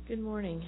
Good morning.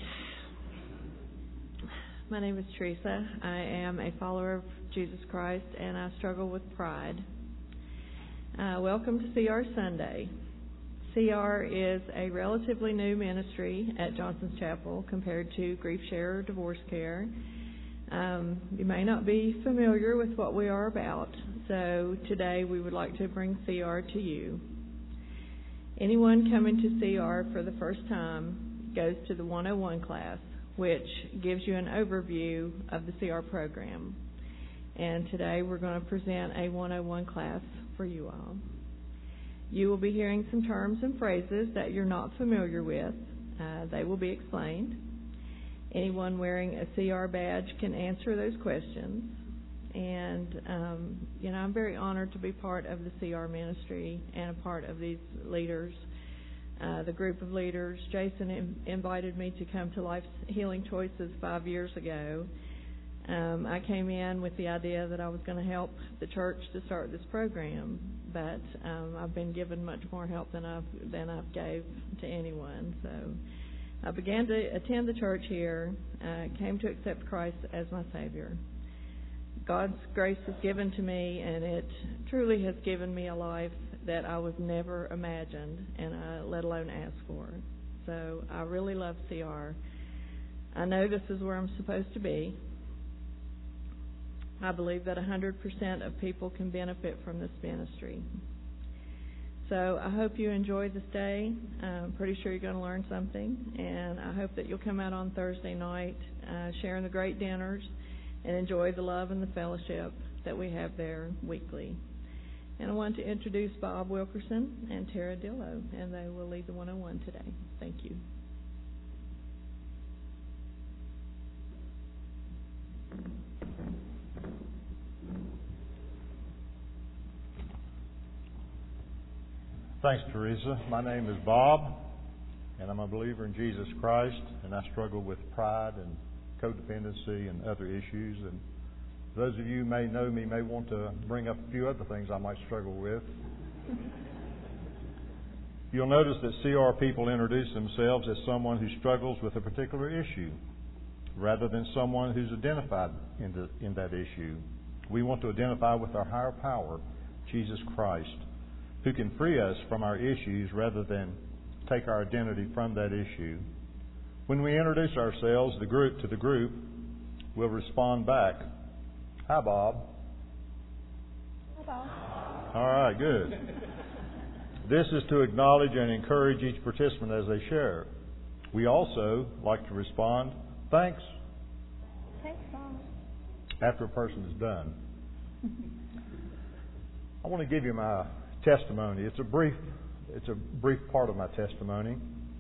My name is Teresa. I am a follower of Jesus Christ, and I struggle with pride. Welcome to CR Sunday. CR is a relatively new ministry at Johnson's Chapel compared to Grief Share or Divorce Care. You may not be familiar with what we are about, so today we would like to bring CR to you. Anyone coming to CR for the first time goes to the 101 class, which gives you an overview of the CR program. And today we're going to present a 101 class for you all. You will be hearing some terms and phrases that you're not familiar with. They will be explained. Anyone wearing a CR badge can answer those questions. And, I'm very honored to be part of the CR ministry and a part of these leaders. The group of leaders. Jason invited me to come to Life's Healing Choices 5 years ago. I came in with the idea that I was going to help the church to start this program, but I've been given much more help than I've gave to anyone. So I began to attend the church here, came to accept Christ as my Savior. God's grace was given to me, and it truly has given me a life that I was never imagined, and let alone asked for. So I really love CR. I know this is where I'm supposed to be. I believe that 100% of people can benefit from this ministry. So I hope you enjoy this day. I'm pretty sure you're going to learn something, and I hope that you'll come out on Thursday night, sharing the great dinners, and enjoy the love and the fellowship that we have there weekly. And I want to introduce Bob Wilkerson and Tara Dillow, and they will lead the 101 today. Thank you. Thanks, Teresa. My name is Bob, and I'm a believer in Jesus Christ, and I struggle with pride and codependency and other issues. And those of you who may know me may want to bring up a few other things I might struggle with. You'll notice that CR people introduce themselves as someone who struggles with a particular issue rather than someone who's identified in that issue. We want to identify with our higher power, Jesus Christ, who can free us from our issues rather than take our identity from that issue. When we introduce ourselves, the group will respond back. Hi, Bob. Hi, Bob. All right, good. This is to acknowledge and encourage each participant as they share. We also like to respond, thanks. Thanks, Bob. After a person is done. I want to give you my testimony. It's a brief part of my testimony.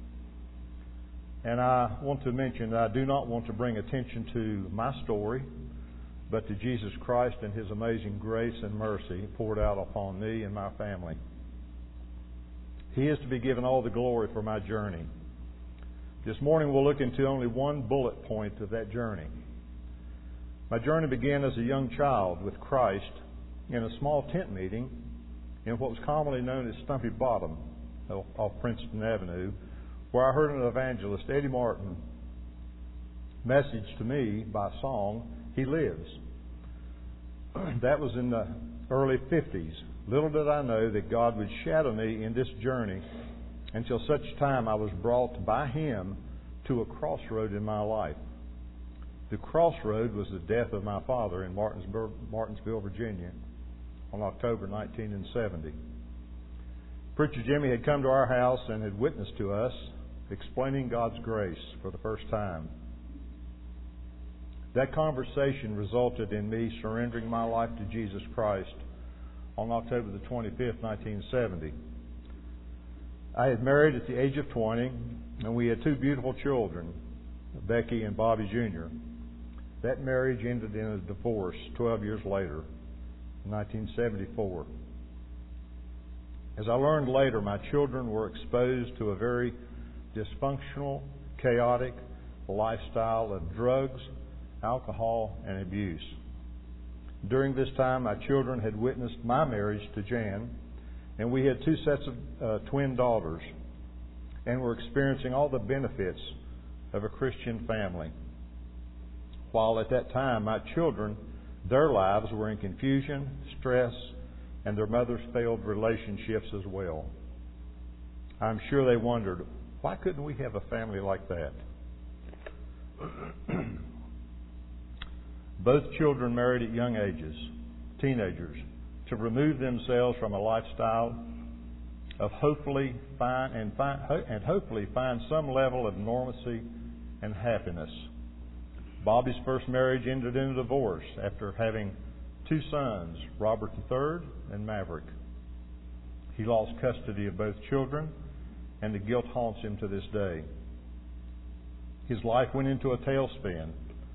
And I want to mention that I do not want to bring attention to my story, but to Jesus Christ and His amazing grace and mercy poured out upon me and my family. He is to be given all the glory for my journey. This morning we'll look into only one bullet point of that journey. My journey began as a young child with Christ in a small tent meeting in what was commonly known as Stumpy Bottom off Princeton Avenue, where I heard an evangelist, Eddie Martin, message to me by song, He Lives. That was in the early 50s. Little did I know that God would shadow me in this journey until such time I was brought by Him to a crossroad in my life. The crossroad was the death of my father in Martinsville, Virginia on October 1970. Preacher Jimmy had come to our house and had witnessed to us, explaining God's grace for the first time. That conversation resulted in me surrendering my life to Jesus Christ on October the 25th, 1970. I had married at the age of 20, and we had two beautiful children, Becky and Bobby Jr. That marriage ended in a divorce 12 years later, in 1974. As I learned later, my children were exposed to a very dysfunctional, chaotic lifestyle of drugs, alcohol, and abuse. During this time, my children had witnessed my marriage to Jan, and we had two sets of twin daughters, and were experiencing all the benefits of a Christian family. While at that time my children, their lives were in confusion, stress, and their mothers failed relationships as well. I'm sure they wondered, why couldn't we have a family like that? Both children married at young ages, teenagers, to remove themselves from a lifestyle of hopefully find some level of normalcy and happiness. Bobby's first marriage ended in a divorce after having 2 sons, Robert III and Maverick. He lost custody of both children, and the guilt haunts him to this day. His life went into a tailspin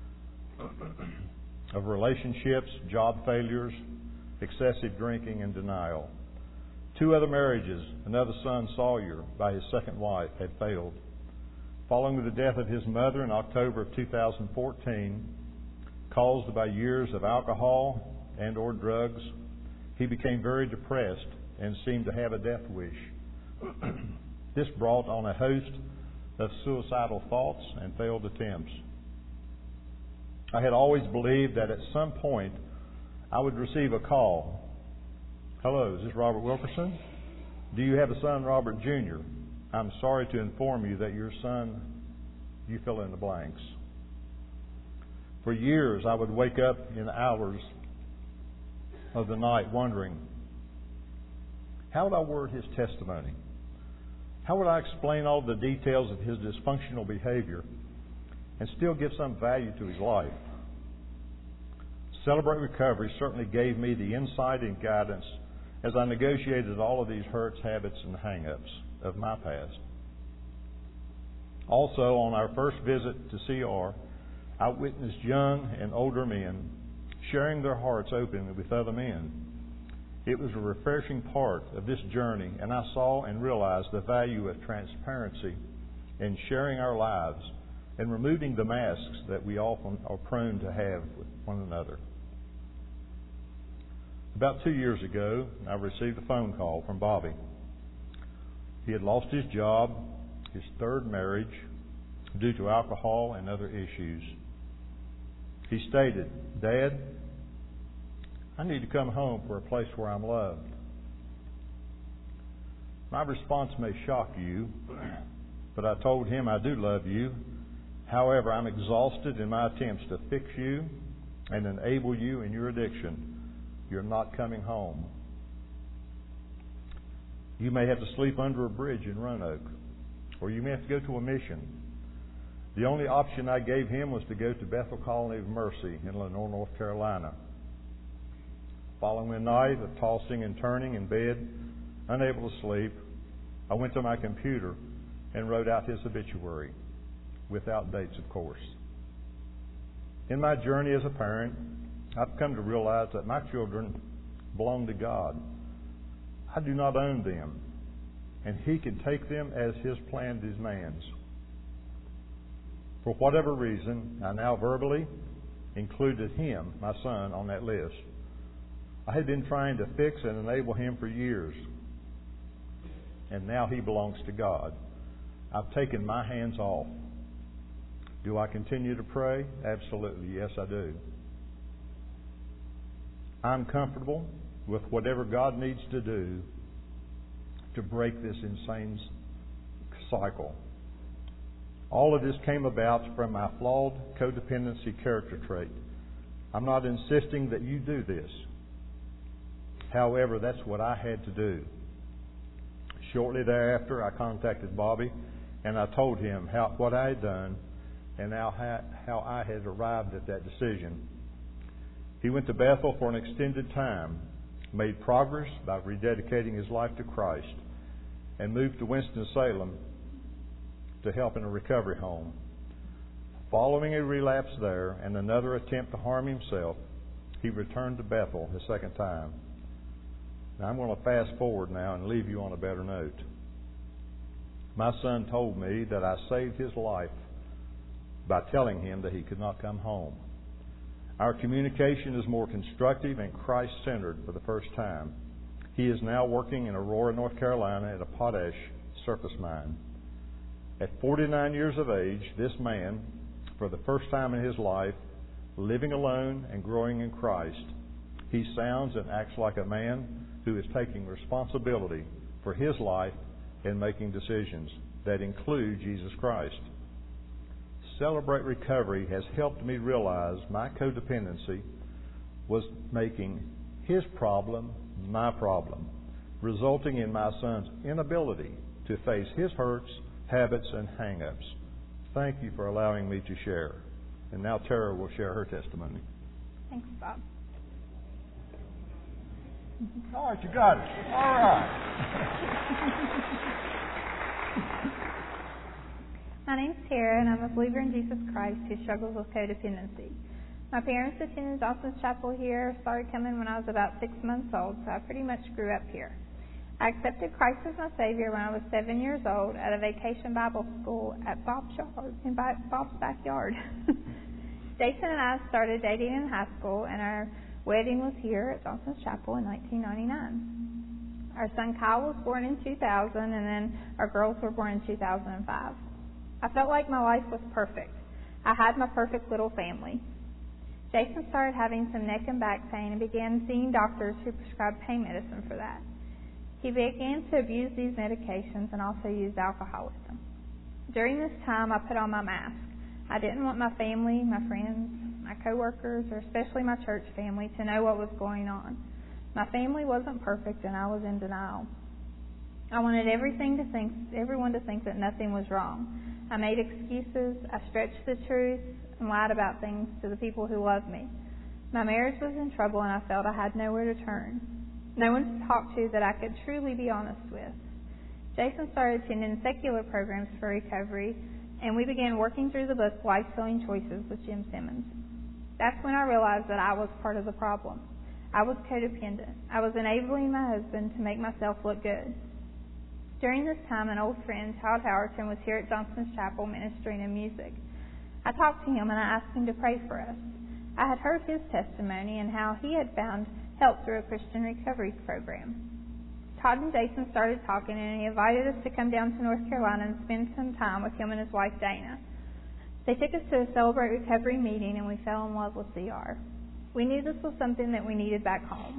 of relationships, job failures, excessive drinking, and denial. 2 other marriages, another son, Sawyer, by his second wife, had failed. Following the death of his mother in October of 2014, caused by years of alcohol and or drugs, he became very depressed and seemed to have a death wish. This brought on a host of suicidal thoughts and failed attempts. I had always believed that at some point I would receive a call. Hello, is this Robert Wilkerson? Do you have a son, Robert Jr.? I'm sorry to inform you that your son, you fill in the blanks. For years I would wake up in hours of the night wondering, how would I word his testimony? How would I explain all the details of his dysfunctional behavior and still give some value to his life? Celebrate Recovery certainly gave me the insight and guidance as I negotiated all of these hurts, habits, and hang-ups of my past. Also, on our first visit to CR, I witnessed young and older men sharing their hearts openly with other men. It was a refreshing part of this journey, and I saw and realized the value of transparency in sharing our lives and removing the masks that we often are prone to have with one another. About 2 years ago, I received a phone call from Bobby. He had lost his job, his 3rd marriage, due to alcohol and other issues. He stated, "Dad, I need to come home for a place where I'm loved." My response may shock you, but I told him I do love you. However, I'm exhausted in my attempts to fix you and enable you in your addiction. You're not coming home. You may have to sleep under a bridge in Roanoke, or you may have to go to a mission. The only option I gave him was to go to Bethel Colony of Mercy in Lenore, North Carolina. Following a night of tossing and turning in bed, unable to sleep, I went to my computer and wrote out his obituary, without dates, of course. In my journey as a parent, I've come to realize that my children belong to God. I do not own them, and He can take them as His plan demands. For whatever reason, I now verbally included him, my son, on that list. I had been trying to fix and enable him for years, and now he belongs to God. I've taken my hands off. Do I continue to pray? Absolutely, yes, I do. I'm comfortable with whatever God needs to do to break this insane cycle. All of this came about from my flawed codependency character trait. I'm not insisting that you do this. However, that's what I had to do. Shortly thereafter, I contacted Bobby and I told him what I had done and how I had arrived at that decision. He went to Bethel for an extended time, made progress by rededicating his life to Christ, and moved to Winston-Salem to help in a recovery home. Following a relapse there and another attempt to harm himself, he returned to Bethel a second time. Now, I'm going to fast forward now and leave you on a better note. My son told me that I saved his life by telling him that he could not come home. Our communication is more constructive and Christ-centered for the first time. He is now working in Aurora, North Carolina at a potash surface mine. At 49 years of age, this man, for the first time in his life, living alone and growing in Christ, he sounds and acts like a man who is taking responsibility for his life and making decisions that include Jesus Christ. Celebrate Recovery has helped me realize my codependency was making his problem my problem, resulting in my son's inability to face his hurts, habits, and hang-ups. Thank you for allowing me to share. And now Tara will share her testimony. Thanks, Bob. All right, you got it. All right. My name's Tara, and I'm a believer in Jesus Christ who struggles with codependency. My parents attended Johnson's Chapel here, started coming when I was about 6 months old, so I pretty much grew up here. I accepted Christ as my Savior when I was 7 years old at a vacation Bible school at Bob's backyard. Jason and I started dating in high school, and our wedding was here at Johnson's Chapel in 1999. Our son Kyle was born in 2000, and then our girls were born in 2005. I felt like my life was perfect. I had my perfect little family. Jason started having some neck and back pain and began seeing doctors who prescribed pain medicine for that. He began to abuse these medications and also used alcohol with them. During this time, I put on my mask. I didn't want my family, my friends, my coworkers, or especially my church family to know what was going on. My family wasn't perfect, and I was in denial. I wanted everyone to think that nothing was wrong. I made excuses, I stretched the truth, and lied about things to the people who loved me. My marriage was in trouble, and I felt I had nowhere to turn. No one to talk to that I could truly be honest with. Jason started attending secular programs for recovery, and we began working through the book Life-Filling Choices with Jim Simmons. That's when I realized that I was part of the problem. I was codependent. I was enabling my husband to make myself look good. During this time, an old friend, Todd Howerton, was here at Johnson's Chapel ministering in music. I talked to him and I asked him to pray for us. I had heard his testimony and how he had found help through a Christian recovery program. Todd and Jason started talking, and he invited us to come down to North Carolina and spend some time with him and his wife Dana. They took us to a Celebrate Recovery meeting, and we fell in love with CR. We knew this was something that we needed back home.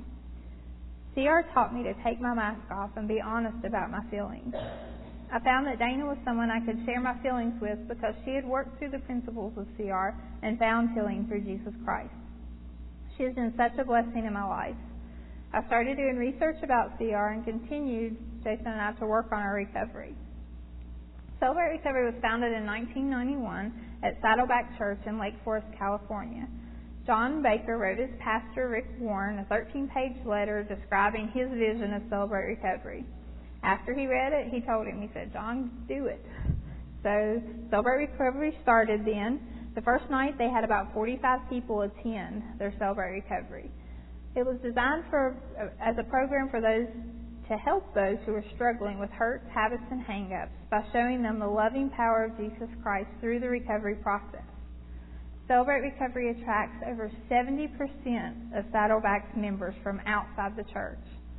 CR taught me to take my mask off and be honest about my feelings. I found that Dana was someone I could share my feelings with because she had worked through the principles of CR and found healing through Jesus Christ. She has been such a blessing in my life. I started doing research about CR and continued, Jason and I, to work on our recovery. Celebrate Recovery was founded in 1991 at Saddleback Church in Lake Forest, California. John Baker wrote his pastor, Rick Warren, a 13-page letter describing his vision of Celebrate Recovery. After he read it, he told him, he said, "John, do it." So Celebrate Recovery started then. The first night, they had about 45 people attend their Celebrate Recovery. It was designed as a program for those to help those who were struggling with hurts, habits, and hang-ups by showing them the loving power of Jesus Christ through the recovery process. Celebrate Recovery attracts over 70% of Saddleback's members from outside the church.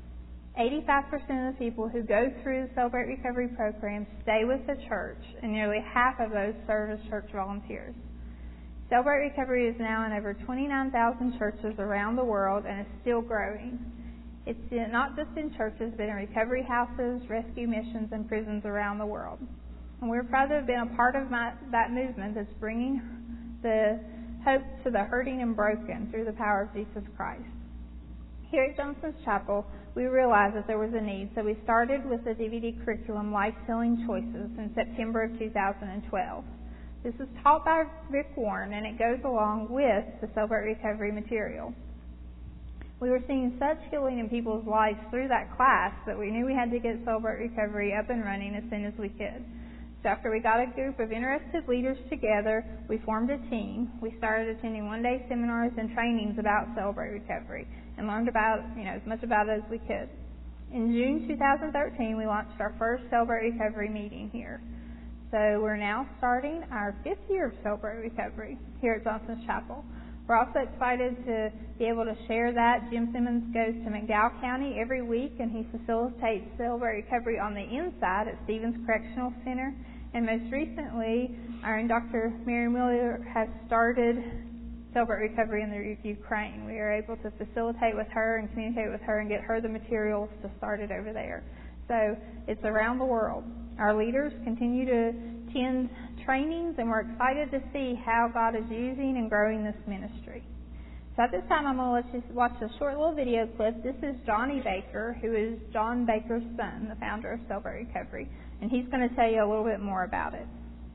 85% of the people who go through the Celebrate Recovery program stay with the church, and nearly half of those serve as church volunteers. Celebrate Recovery is now in over 29,000 churches around the world and is still growing. It's not just in churches, but in recovery houses, rescue missions, and prisons around the world. And we're proud to have been a part of that movement that's bringing the hope to the hurting and broken through the power of Jesus Christ. Here at Johnson's Chapel, we realized that there was a need, so we started with the DVD curriculum Life-Filling Choices in September of 2012. This is taught by Rick Warren, and it goes along with the Celebrate Recovery material. We were seeing such healing in people's lives through that class that we knew we had to get Celebrate Recovery up and running as soon as we could. So after we got a group of interested leaders together, we formed a team. We started attending one-day seminars and trainings about Celebrate Recovery and learned about, as much about it as we could. In June 2013, we launched our first Celebrate Recovery meeting here. So we're now starting our 5th year of Celebrate Recovery here at Johnson's Chapel. We're also excited to be able to share that. Jim Simmons goes to McDowell County every week, and he facilitates Celebrate Recovery on the inside at Stevens Correctional Center. And most recently, our own Dr. Mary Miller has started Celebrate Recovery in the Ukraine. We are able to facilitate with her and communicate with her and get her the materials to start it over there. So it's around the world. Our leaders continue to attend trainings, and we're excited to see how God is using and growing this ministry. So at this time, I'm going to let you watch a short little video clip. This is Johnny Baker, who is John Baker's son, the founder of Celebrate Recovery, and he's going to tell you a little bit more about it.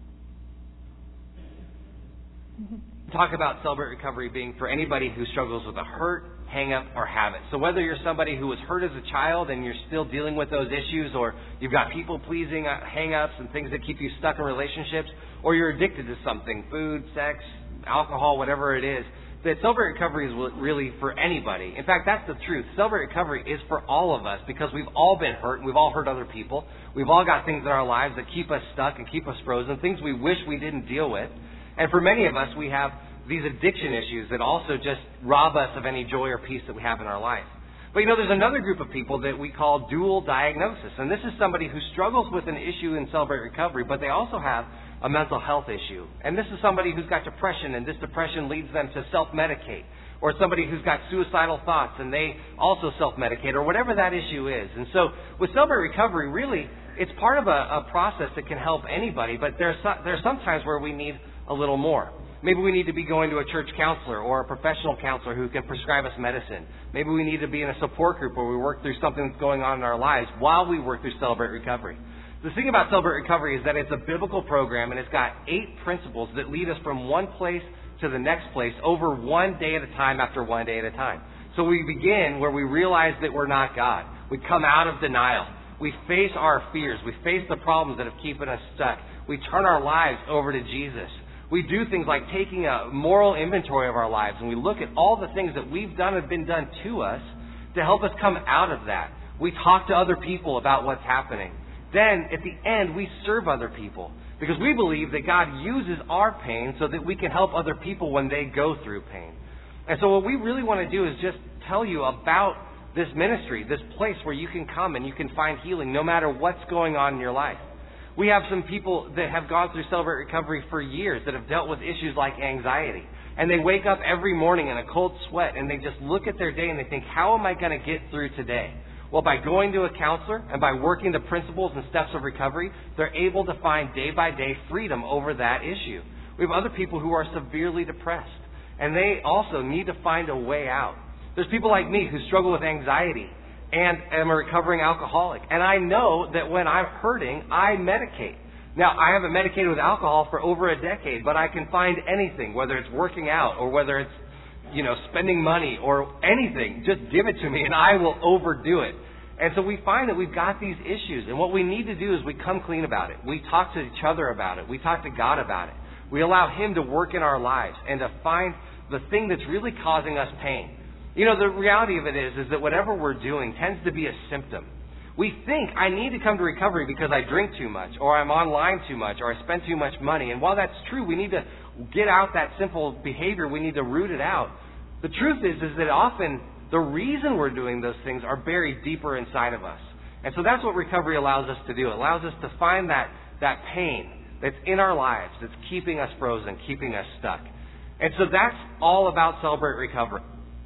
Talk about Celebrate Recovery being for anybody who struggles with a hurt, hang-up, or habit. So whether you're somebody who was hurt as a child and you're still dealing with those issues, or you've got people-pleasing hang-ups and things that keep you stuck in relationships, or you're addicted to something, food, sex, alcohol, whatever it is, that Celebrate Recovery is really for anybody. In fact, that's the truth. Celebrate Recovery is for all of us because we've all been hurt and we've all hurt other people. We've all got things in our lives that keep us stuck and keep us frozen, things we wish we didn't deal with. And for many of us, we have these addiction issues that also just rob us of any joy or peace that we have in our life. But there's another group of people that we call dual diagnosis. And this is somebody who struggles with an issue in Celebrate Recovery, but they also have a mental health issue. And this is somebody who's got depression, and this depression leads them to self-medicate. Or somebody who's got suicidal thoughts, and they also self-medicate, or whatever that issue is. And so with Celebrate Recovery, really, it's part of a process that can help anybody, but there's some times where we need a little more. Maybe we need to be going to a church counselor or a professional counselor who can prescribe us medicine. Maybe we need to be in a support group where we work through something that's going on in our lives while we work through Celebrate Recovery. The thing about Celebrate Recovery is that it's a biblical program, and it's got 8 principles that lead us from one place to the next place over one day at a time after one day at a time. So we begin where we realize that we're not God. We come out of denial. We face our fears. We face the problems that have keeping us stuck. We turn our lives over to Jesus. We do things like taking a moral inventory of our lives, and we look at all the things that we've done and been done to us to help us come out of that. We talk to other people about what's happening. Then, at the end, we serve other people because we believe that God uses our pain so that we can help other people when they go through pain. And so what we really want to do is just tell you about this ministry, this place where you can come and you can find healing no matter what's going on in your life. We have some people that have gone through Celebrate Recovery for years that have dealt with issues like anxiety. And they wake up every morning in a cold sweat and they just look at their day and they think, how am I going to get through today? Well, by going to a counselor and by working the principles and steps of recovery, they're able to find day by day freedom over that issue. We have other people who are severely depressed, and they also need to find a way out. There's people like me who struggle with anxiety and am a recovering alcoholic. And I know that when I'm hurting, I medicate. Now, I haven't medicated with alcohol for over a decade, but I can find anything, whether it's working out or whether it's spending money or anything. Just give it to me and I will overdo it. And so we find that we've got these issues. And what we need to do is we come clean about it. We talk to each other about it. We talk to God about it. We allow Him to work in our lives and to find the thing that's really causing us pain. The reality of it is that whatever we're doing tends to be a symptom. We think I need to come to recovery because I drink too much or I'm online too much or I spend too much money. And while that's true, we need to get out that simple behavior. We need to root it out. The truth is that often the reason we're doing those things are buried deeper inside of us. And so that's what recovery allows us to do. It allows us to find that pain that's in our lives that's keeping us frozen, keeping us stuck. And so that's all about Celebrate Recovery.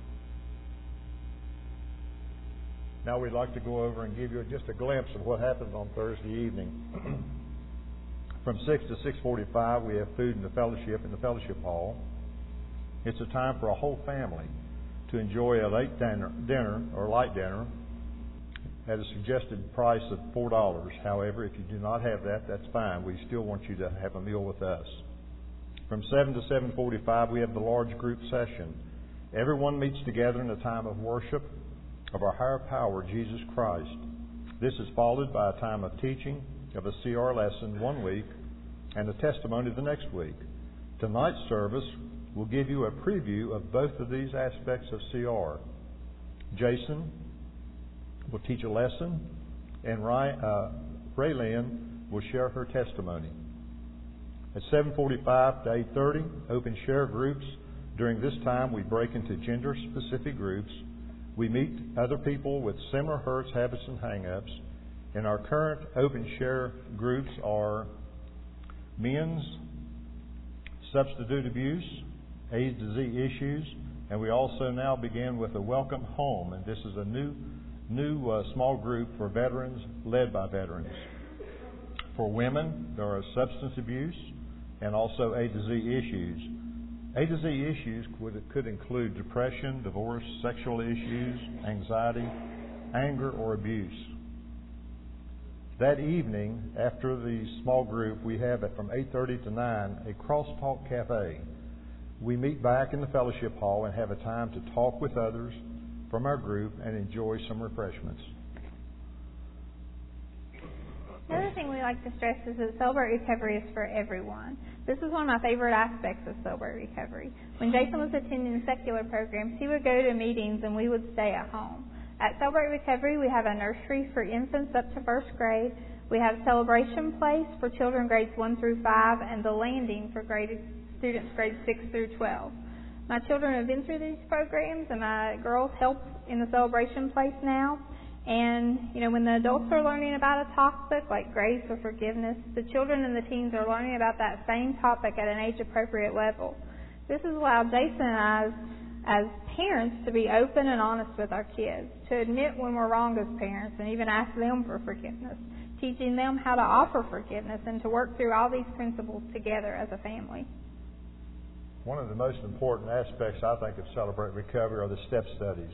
Now we'd like to go over and give you just a glimpse of what happens on Thursday evening. From 6 to 6:45, we have food in the fellowship hall. It's a time for a whole family to enjoy a late dinner or light dinner at a suggested price of $4. However, if you do not have that, that's fine. We still want you to have a meal with us. From 7 to 7:45, we have the large group session. Everyone meets together in a time of worship of our higher power, Jesus Christ. This is followed by a time of teaching of a CR lesson one week and a testimony the next week. Tonight's service will give you a preview of both of these aspects of CR. Jason will teach a lesson, and Raylynn will share her testimony. At 7:45 to 8:30, open share groups. During this time, we break into gender-specific groups. We meet other people with similar hurts, habits, and hang-ups. And our current open share groups are men's substitute abuse, A to Z issues, and we also now begin with a welcome home, and this is a new small group for veterans led by veterans. For women, there are substance abuse and also A to Z issues. A to Z issues could include depression, divorce, sexual issues, anxiety, anger, or abuse. That evening, after the small group, we have it from 8:30 to 9, a Crosstalk Cafe. We meet back in the fellowship hall and have a time to talk with others from our group and enjoy some refreshments. Another thing we like to stress is that Celebrate Recovery is for everyone. This is one of my favorite aspects of Celebrate Recovery. When Jason was attending secular programs, he would go to meetings and we would stay at home. At Celebrate Recovery, we have a nursery for infants up to first grade. We have Celebration Place for children grades 1 through 5 and The Landing for students grades 6 through 12. My children have been through these programs and my girls help in the Celebration Place now. And, when the adults are learning about a topic like grace or forgiveness, the children and the teens are learning about that same topic at an age-appropriate level. This has allowed Jason and I, as parents, to be open and honest with our kids, to admit when we're wrong as parents and even ask them for forgiveness, teaching them how to offer forgiveness and to work through all these principles together as a family. One of the most important aspects, I think, of Celebrate Recovery are the step studies.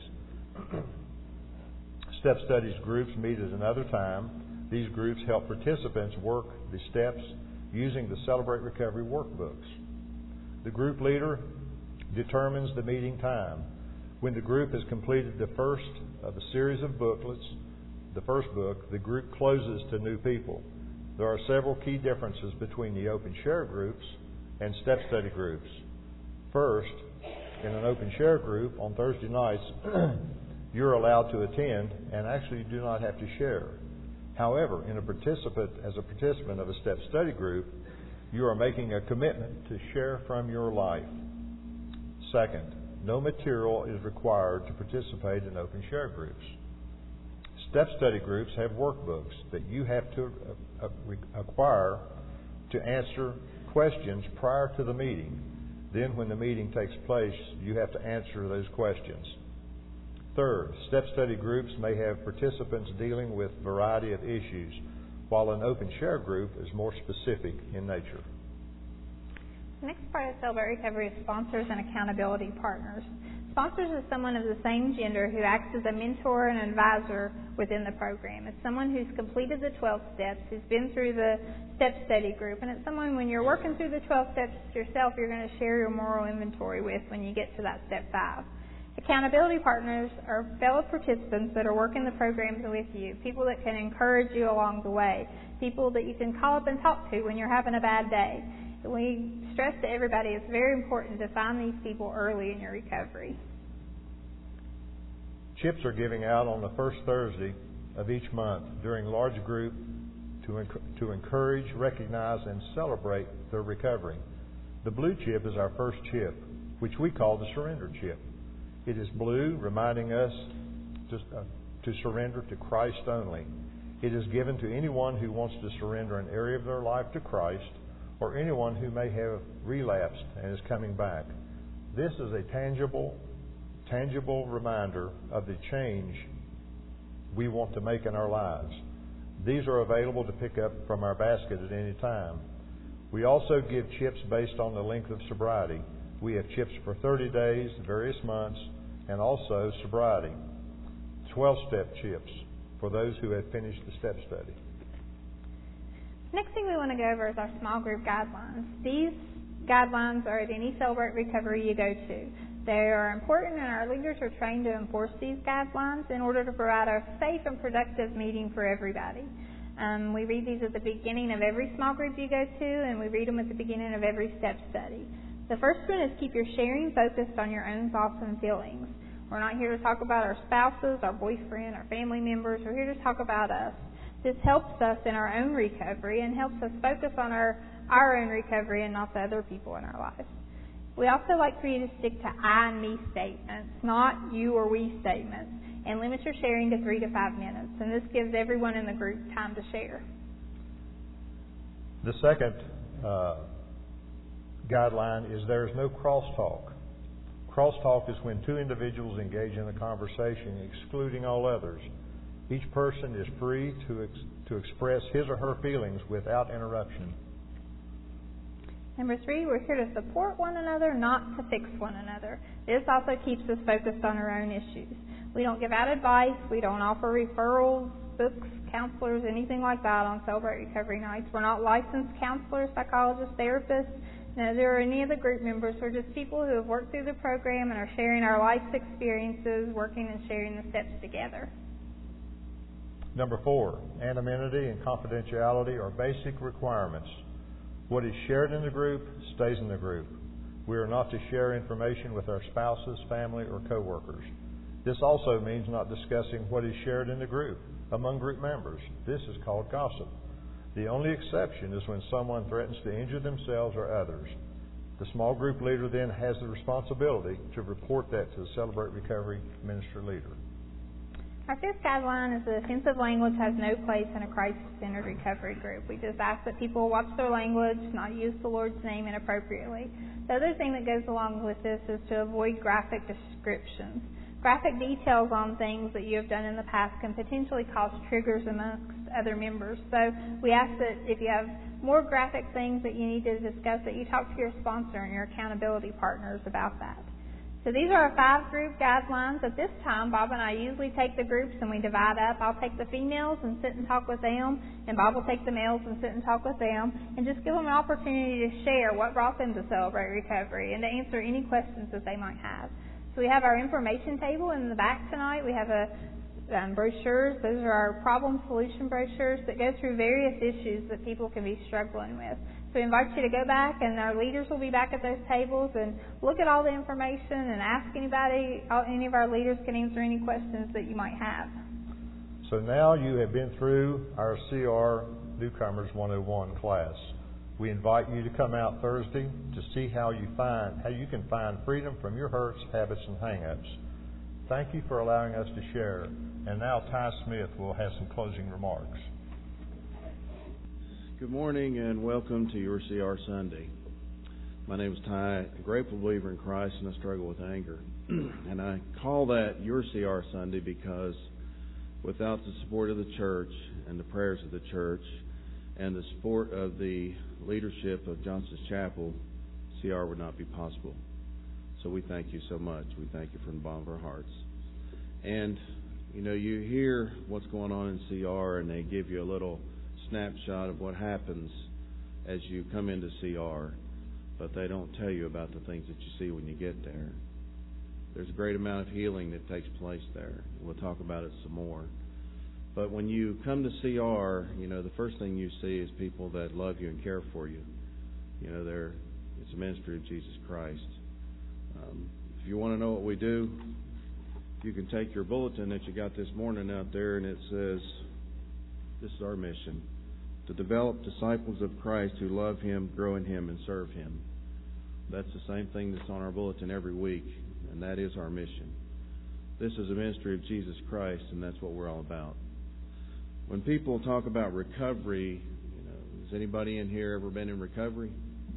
Step studies groups meet at another time. These groups help participants work the steps using the Celebrate Recovery workbooks. The group leader determines the meeting time. When the group has completed the first of a series of booklets, the first book, the group closes to new people. There are several key differences between the open share groups and step study groups. First, in an open share group on Thursday nights, you're allowed to attend and actually do not have to share. However, as a participant of a step study group, you are making a commitment to share from your life. Second, no material is required to participate in open share groups. Step study groups have workbooks that you have to acquire to answer questions prior to the meeting. Then when the meeting takes place, you have to answer those questions. Third, step study groups may have participants dealing with a variety of issues, while an open share group is more specific in nature. The next part of Celebrate Recovery is sponsors and accountability partners. Sponsors is someone of the same gender who acts as a mentor and advisor within the program. It's someone who's completed the 12 steps, who's been through the step study group, and it's someone when you're working through the 12 steps yourself, you're going to share your moral inventory with when you get to that step 5. Accountability partners are fellow participants that are working the programs with you, people that can encourage you along the way, people that you can call up and talk to when you're having a bad day. We stress to everybody it's very important to find these people early in your recovery. Chips are giving out on the first Thursday of each month during large group to encourage, recognize, and celebrate their recovery. The blue chip is our first chip, which we call the surrender chip. It is blue, reminding us to surrender to Christ only. It is given to anyone who wants to surrender an area of their life to Christ, or anyone who may have relapsed and is coming back. This is a tangible reminder of the change we want to make in our lives. These are available to pick up from our basket at any time. We also give chips based on the length of sobriety. We have chips for 30 days, various months, and also sobriety. 12-step chips for those who have finished the step study. Next thing we want to go over is our small group guidelines. These guidelines are at any Celebrate Recovery you go to. They are important, and our leaders are trained to enforce these guidelines in order to provide a safe and productive meeting for everybody. We read these at the beginning of every small group you go to, and we read them at the beginning of every step study. The first one is keep your sharing focused on your own thoughts and feelings. We're not here to talk about our spouses, our boyfriend, our family members. We're here to talk about us. This helps us in our own recovery and helps us focus on our own recovery and not the other people in our lives. We also like for you to stick to I and me statements, not you or we statements, and limit your sharing to 3 to 5 minutes. And this gives everyone in the group time to share. The second guideline is there is no crosstalk. Crosstalk is when two individuals engage in a conversation, excluding all others. Each person is free to express his or her feelings without interruption. Number 3, we're here to support one another, not to fix one another. This also keeps us focused on our own issues. We don't give out advice. We don't offer referrals, books, counselors, anything like that on Celebrate Recovery nights. We're not licensed counselors, psychologists, therapists, neither are any of the group members. We're just people who have worked through the program and are sharing our life's experiences, working and sharing the steps together. Number 4, anonymity and confidentiality are basic requirements. What is shared in the group stays in the group. We are not to share information with our spouses, family, or coworkers. This also means not discussing what is shared in the group among group members. This is called gossip. The only exception is when someone threatens to injure themselves or others. The small group leader then has the responsibility to report that to the Celebrate Recovery ministry leader. Our 5th guideline is that offensive language has no place in a Christ-centered recovery group. We just ask that people watch their language, not use the Lord's name inappropriately. The other thing that goes along with this is to avoid graphic descriptions. Graphic details on things that you have done in the past can potentially cause triggers amongst other members. So we ask that if you have more graphic things that you need to discuss, that you talk to your sponsor and your accountability partners about that. So these are our 5 group guidelines. At this time, Bob and I usually take the groups and we divide up. I'll take the females and sit and talk with them, and Bob will take the males and sit and talk with them, and just give them an opportunity to share what brought them to Celebrate Recovery and to answer any questions that they might have. So we have our information table in the back tonight. We have brochures. Those are our problem solution brochures that go through various issues that people can be struggling with. So we invite you to go back, and our leaders will be back at those tables and look at all the information and ask anybody. Any of our leaders can answer any questions that you might have. So now you have been through our CR Newcomers 101 class. We invite you to come out Thursday to see how you can find freedom from your hurts, habits, and hang-ups. Thank you for allowing us to share. And now Ty Smith will have some closing remarks. Good morning and welcome to your CR Sunday. My name is Ty, a grateful believer in Christ, and I struggle with anger. And I call that your CR Sunday because without the support of the church and the prayers of the church and the support of the leadership of Johnson's Chapel, CR would not be possible. So we thank you so much. We thank you from the bottom of our hearts. And, you hear what's going on in CR, and they give you a little snapshot of what happens as you come into CR, but they don't tell you about the things that you see when you get there. There's a great amount of healing that takes place there. We'll talk about it some more. But when you come to CR, the first thing you see is people that love you and care for you. It's a ministry of Jesus Christ. If you want to know what we do, you can take your bulletin that you got this morning out there, and it says, this is our mission, to develop disciples of Christ who love Him, grow in Him, and serve Him. That's the same thing that's on our bulletin every week, and that is our mission. This is a ministry of Jesus Christ, and that's what we're all about. When people talk about recovery, has anybody in here ever been in recovery?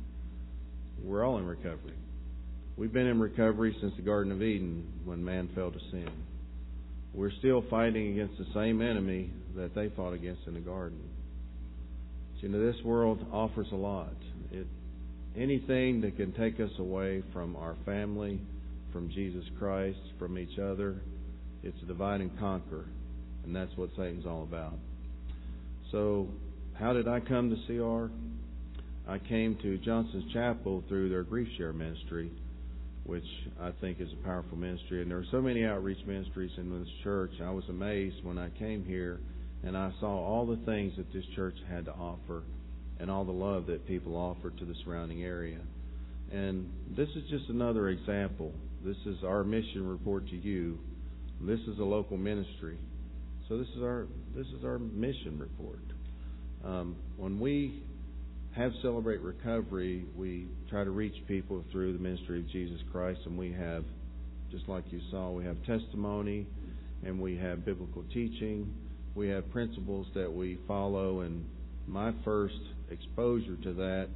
We're all in recovery. We've been in recovery since the Garden of Eden when man fell to sin. We're still fighting against the same enemy that they fought against in the garden. But, this world offers a lot. Anything that can take us away from our family, from Jesus Christ, from each other, it's a divide and conquer. And that's what Satan's all about. So, how did I come to CR? I came to Johnson's Chapel through their Grief Share ministry, which I think is a powerful ministry. And there are so many outreach ministries in this church. I was amazed when I came here and I saw all the things that this church had to offer and all the love that people offer to the surrounding area. And this is just another example. This is our mission report to you. This is a local ministry. So this is our mission report. When we have Celebrate Recovery, we try to reach people through the ministry of Jesus Christ, and we have, just like you saw, we have testimony, and we have biblical teaching. We have principles that we follow, and my first exposure to that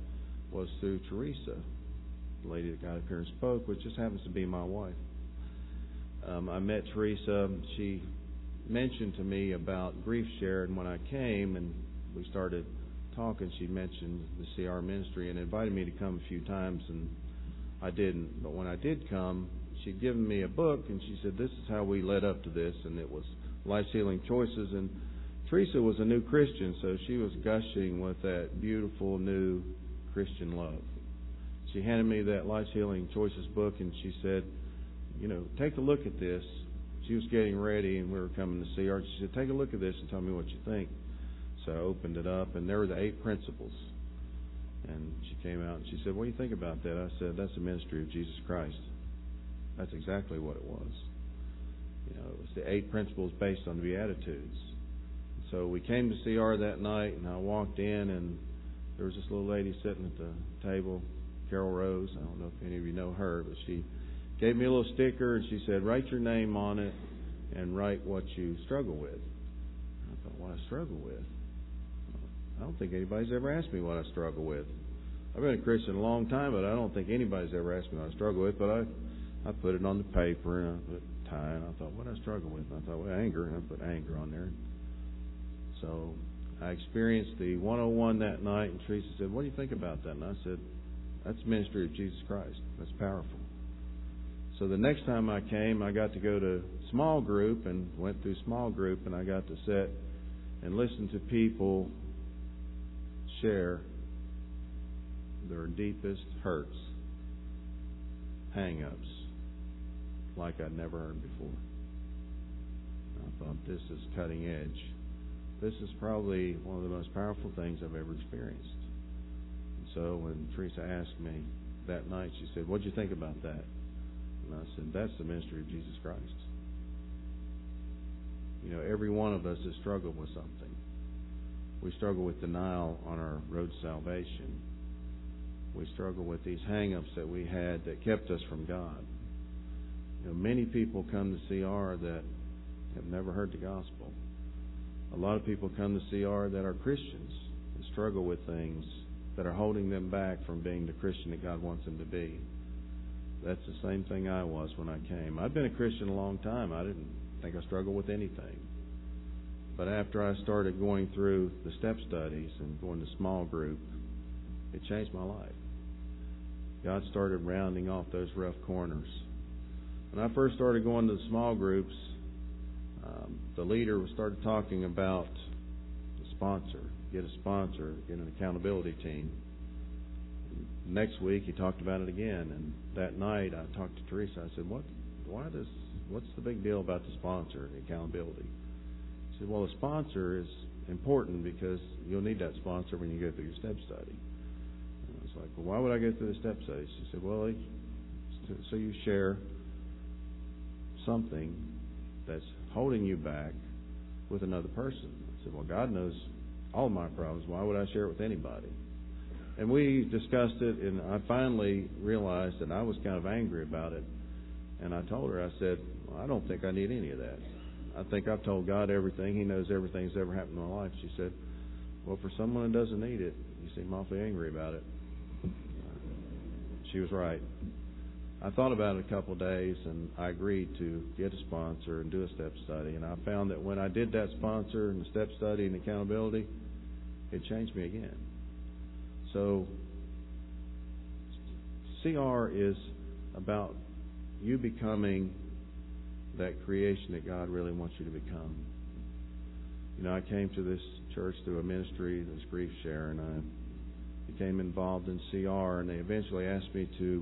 was through Teresa, the lady that got up here and spoke, which just happens to be my wife. I met Teresa. She mentioned to me about Grief Share, and when I came and we started talking, she mentioned the CR ministry and invited me to come a few times, and I didn't. But when I did come, she'd given me a book, and she said, this is how we led up to this, and it was Life's Healing Choices. And Teresa was a new Christian, so she was gushing with that beautiful new Christian love. She handed me that Life's Healing Choices book, and she said, take a look at this. She was getting ready, and we were coming to see her. She said, take a look at this and tell me what you think. So I opened it up, and there were the 8 principles. And she came out, and she said, what do you think about that? I said, that's the ministry of Jesus Christ. That's exactly what it was. It was the 8 principles based on the Beatitudes. So we came to see her that night, and I walked in, and there was this little lady sitting at the table, Carol Rose. I don't know if any of you know her, but she gave me a little sticker, and she said, write your name on it and write what you struggle with. I thought, what I struggle with? I don't think anybody's ever asked me what I struggle with. I've been a Christian a long time, but I don't think anybody's ever asked me what I struggle with. But I put it on the paper, and I put time, and I thought, what do I struggle with? And I thought, well, anger, and I put anger on there. So I experienced the 101 that night, and Teresa said, what do you think about that? And I said, that's the ministry of Jesus Christ. That's powerful. So the next time I came, I got to go to small group and went through small group, and I got to sit and listen to people share their deepest hurts, hang-ups, like I'd never heard before. I thought, this is cutting edge. This is probably one of the most powerful things I've ever experienced. And so when Teresa asked me that night, she said, what'd you think about that? And I said, that's the ministry of Jesus Christ. Every one of us has struggled with something. We struggle with denial on our road to salvation. We struggle with these hang-ups that we had that kept us from God. Many people come to CR that have never heard the gospel. A lot of people come to CR that are Christians and struggle with things that are holding them back from being the Christian that God wants them to be. That's the same thing I was when I came. I've been a Christian a long time. I didn't think I struggled with anything. But after I started going through the step studies and going to small group, it changed my life. God started rounding off those rough corners. When I first started going to the small groups, the leader started talking about the sponsor. Get a sponsor, get an accountability team. Next week, he talked about it again. And that night, I talked to Teresa. I said, what's the big deal about the sponsor, the accountability? She said, well, the sponsor is important because you'll need that sponsor when you go through your step study. And I was like, well, why would I go through the step study? She said, well, so you share something that's holding you back with another person. I said, well, God knows all my problems. Why would I share it with anybody? And we discussed it, and I finally realized that I was kind of angry about it. And I told her, I said, well, I don't think I need any of that. I think I've told God everything. He knows everything that's ever happened in my life. She said, well, for someone that doesn't need it, you seem awfully angry about it. She was right. I thought about it a couple of days, and I agreed to get a sponsor and do a step study. And I found that when I did that sponsor and the step study and accountability, it changed me again. So CR is about you becoming that creation that God really wants you to become. I came to this church through a ministry, this Grief Share, and I became involved in CR, and they eventually asked me to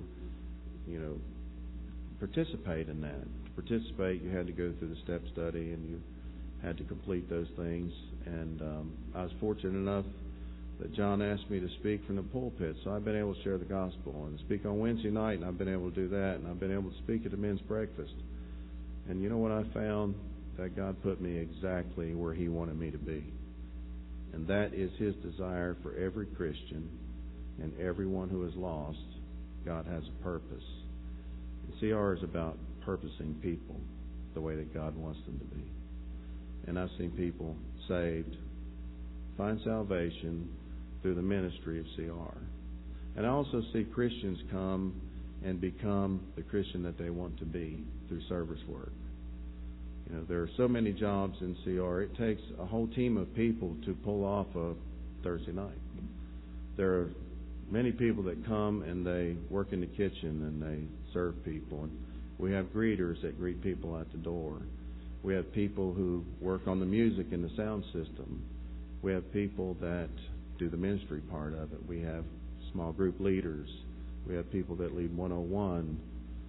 participate in that. To participate, you had to go through the step study, and you had to complete those things. And I was fortunate enough that John asked me to speak from the pulpit, so I've been able to share the gospel and speak on Wednesday night, and I've been able to do that, and I've been able to speak at the men's breakfast. And you know what I found? That God put me exactly where He wanted me to be. And that is His desire for every Christian and everyone who is lost. God has a purpose. And CR is about purposing people the way that God wants them to be. And I've seen people saved, find salvation through the ministry of CR. And I also see Christians come and become the Christian that they want to be through service work. There are so many jobs in CR. It takes a whole team of people to pull off a Thursday night. There are many people that come and they work in the kitchen and they serve people. And we have greeters that greet people at the door. We have people who work on the music and the sound system. We have people that do the ministry part of it. We have small group leaders. We have people that lead 101,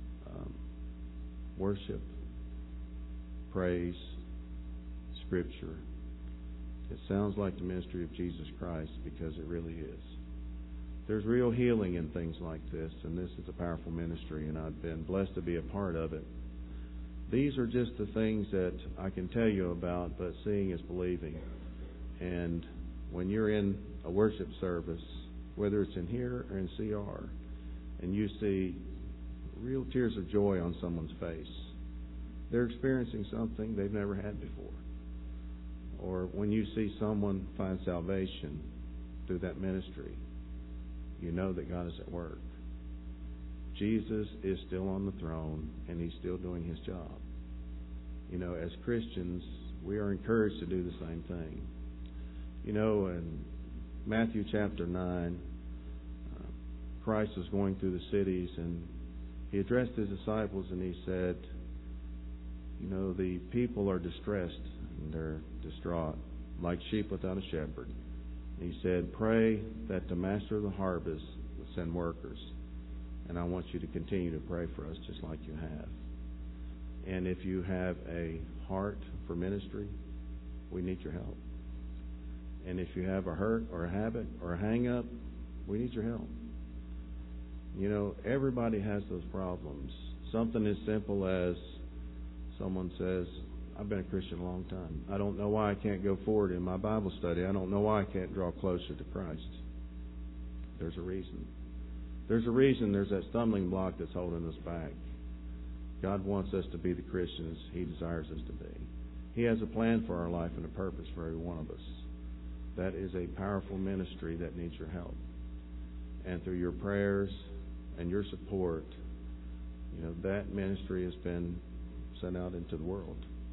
worship, praise, Scripture. It sounds like the ministry of Jesus Christ because it really is. There's real healing in things like this, and this is a powerful ministry, and I've been blessed to be a part of it. These are just the things that I can tell you about, but seeing is believing. And when you're in a worship service, whether it's in here or in CR, and you see real tears of joy on someone's face, they're experiencing something they've never had before. Or when you see someone find salvation through that ministry, you know that God is at work. Jesus is still on the throne, and He's still doing His job. As Christians, we are encouraged to do the same thing. In Matthew chapter 9, Christ was going through the cities, and He addressed His disciples, and He said, the people are distressed, and they're distraught, like sheep without a shepherd. And He said, pray that the master of the harvest will send workers. And I want you to continue to pray for us just like you have. And if you have a heart for ministry, we need your help. And if you have a hurt or a habit or a hang-up, we need your help. Everybody has those problems. Something as simple as someone says, I've been a Christian a long time. I don't know why I can't go forward in my Bible study. I don't know why I can't draw closer to Christ. There's a reason. There's a reason there's that stumbling block that's holding us back. God wants us to be the Christians He desires us to be. He has a plan for our life and a purpose for every one of us. That is a powerful ministry that needs your help. And through your prayers and your support, that ministry has been sent out into the world.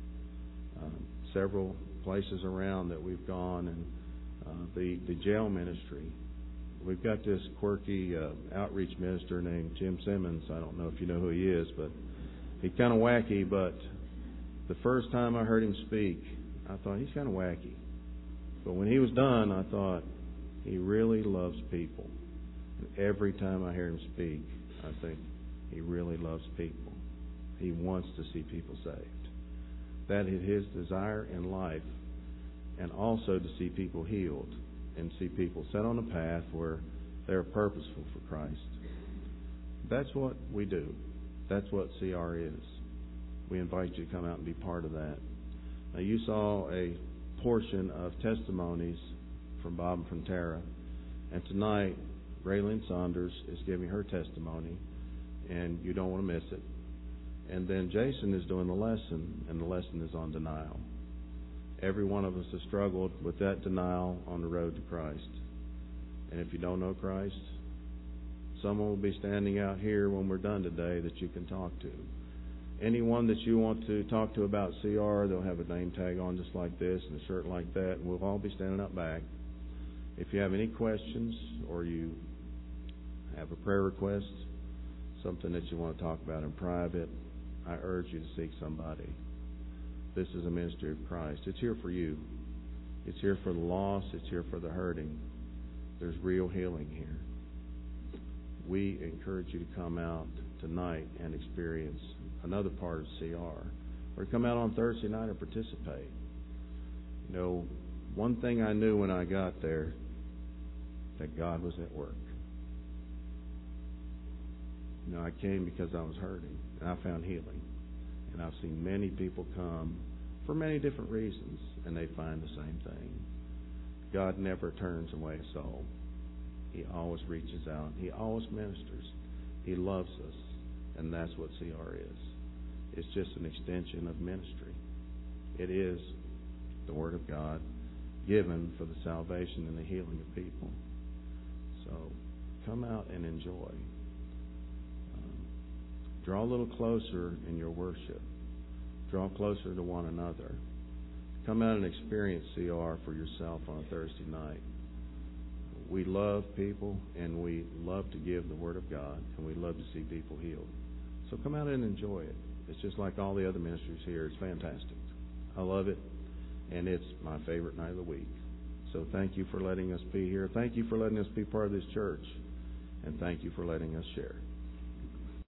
Several places around that we've gone, and the jail ministry. We've got this quirky outreach minister named Jim Simmons. I don't know if you know who he is, but he's kind of wacky. But the first time I heard him speak, I thought he's kind of wacky. But when he was done, I thought he really loves people. And every time I hear him speak, I think he really loves people. He wants to see people saved. That is his desire in life, and also to see people healed and see people set on a path where they're purposeful for Christ. That's what we do. That's what CR is. We invite you to come out and be part of that. Now, you saw a portion of testimonies from Bob and from Tara, and tonight Raylene Saunders is giving her testimony, and you don't want to miss it. And then Jason is doing the lesson, and the lesson is on denial. Every one of us has struggled with that denial on the road to Christ. And if you don't know Christ, someone will be standing out here when we're done today that you can talk to. Anyone that you want to talk to about CR, they'll have a name tag on just like this and a shirt like that, and we'll all be standing up back. If you have any questions or you have a prayer request, something that you want to talk about in private, I urge you to seek somebody. This is a ministry of Christ. It's here for you. It's here for the lost. It's here for the hurting. There's real healing here. We encourage you to come out tonight and experience another part of CR. Or come out on Thursday night and participate. One thing I knew when I got there, that God was at work. I came because I was hurting, and I found healing. And I've seen many people come for many different reasons, and they find the same thing. God never turns away a soul. He always reaches out. He always ministers. He loves us, and that's what CR is. It's just an extension of ministry. It is the Word of God given for the salvation and the healing of people. So come out and enjoy. Draw a little closer in your worship. Draw closer to one another. Come out and experience CR for yourself on a Thursday night. We love people, and we love to give the Word of God, and we love to see people healed. So come out and enjoy it. It's just like all the other ministries here. It's fantastic. I love it, and it's my favorite night of the week. So thank you for letting us be here. Thank you for letting us be part of this church, and thank you for letting us share.